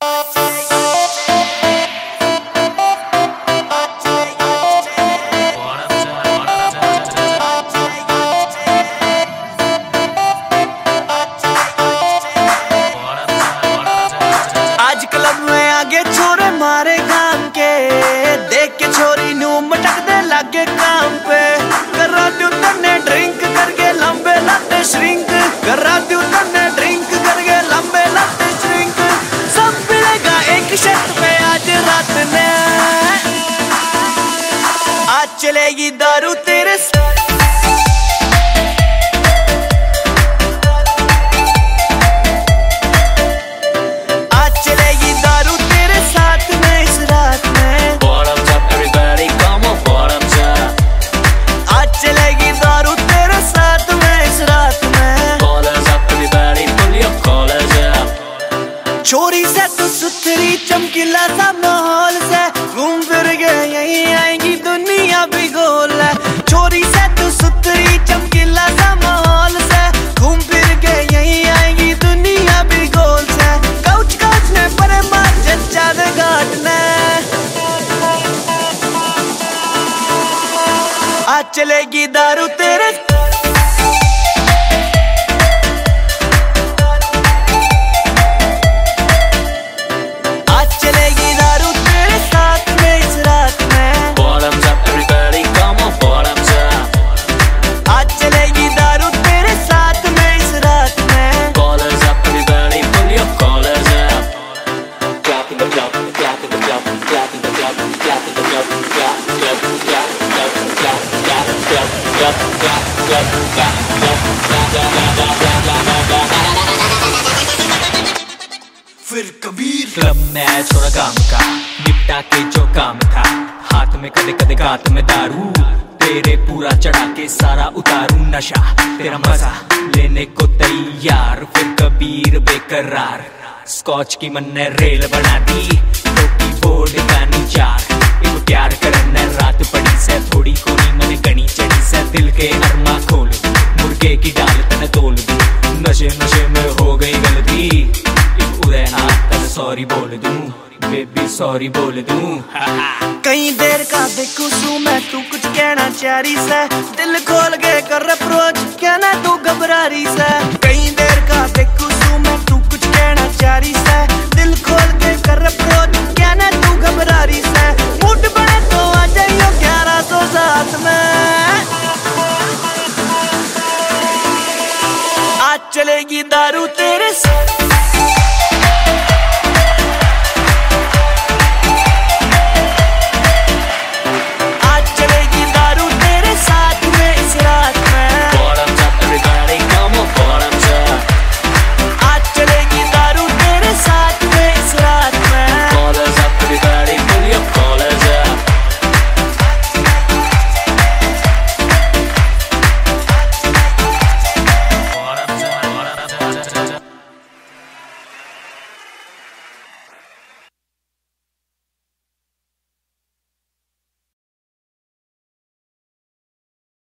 आज क्लब में आगे छोरे मारे काम के, देख के छोरी नू मटक दे लागे काम पे। करा दू तन्ने ड्रिंक करके लंबे लाते श्रिंक, करा दू तन्ने ड्रिंक करके लंबे लाते श्रिंक। सब मिलेगा एक शर्त पे आज रात में, आज चलेगी दारू तेरे साथ। छोरी से तू सुथरी चमकीला सा माहौल से, घूम फिर के यहीं आएगी दुनिया भी गोल है। छोरी से तू सुथरी चमकीला सा माहौल से, घूम फिर के यहीं आएगी दुनिया भी गोल से। काउच काउच ने पर मार जच्चा दे घाट ने, आज चलेगी दारू तेरे। फिर कबीर क्लब में आया छोरा काम का, निपटा के जो काम था। हाथ में कदे कदे गात में दारू, तेरे पूरा चढ़ा के सारा उतारू नशा। तेरा मजा लेने को तैयार, फिर कबीर बेकरार। स्कॉच की मन ने रेल बना दी, टोकी बोर्ड का नीचार। एक प्यार करने रात पड़ी से, थोड़ी कोनी मन गणी चढ़ी से। दिल के अरमा खोल, मुर्गे की डाल तने तोल दी। नशे नशे में हो गई गलती, उदय हाथ सॉरी बोल दूं, बेबी सॉरी बोल दूं। कई देर का देखूं सू मैं, तू कुछ कहना चारी से। दिल खोल के कर अप्रोच, कहना तू घबरा रही से। कई देर का देखूं सू मैं, तू कुछ कहना चारी